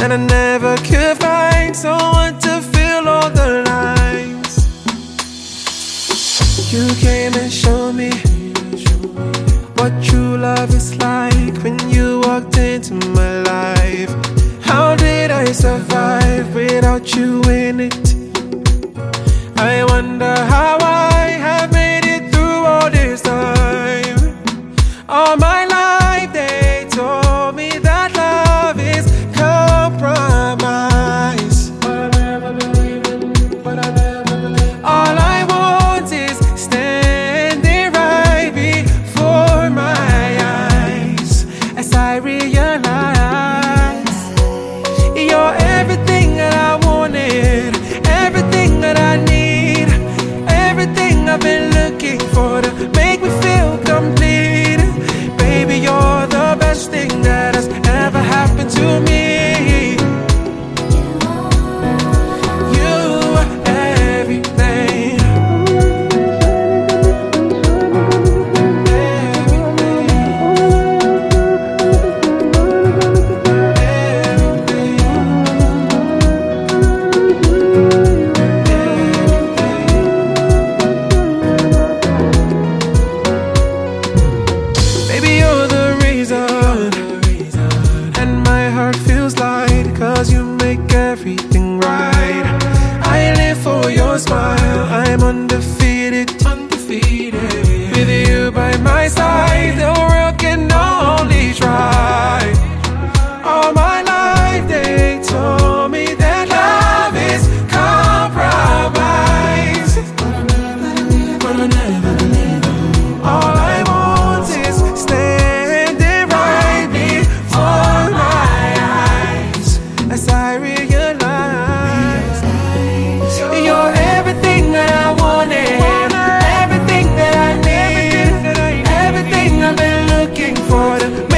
and I never could find someone to fill all the lines. You came and showed me what true love is like when you walked into my life. How did I survive without you in it? I wonder how I have made it through all this time. All my life they told me that love is compromise, but I never believed it, but I never believed it. All I want is standing right before my eyes as I realize you're everything that I wanted, everything that I need, everything I've been looking for to make me feel complete. Baby, you're the best thing that has ever happened to me. You are everything. Baby, you're the reason, and my heart feels light, 'cause you make everything right. I live for your smile, I'm undefeated. With you by my side, the world can only try. All my life they told me that love is compromise, but I never believed it. All I want is standing right before my eyes as I realize you're everything that I wanted, everything that I need, everything I've been looking for to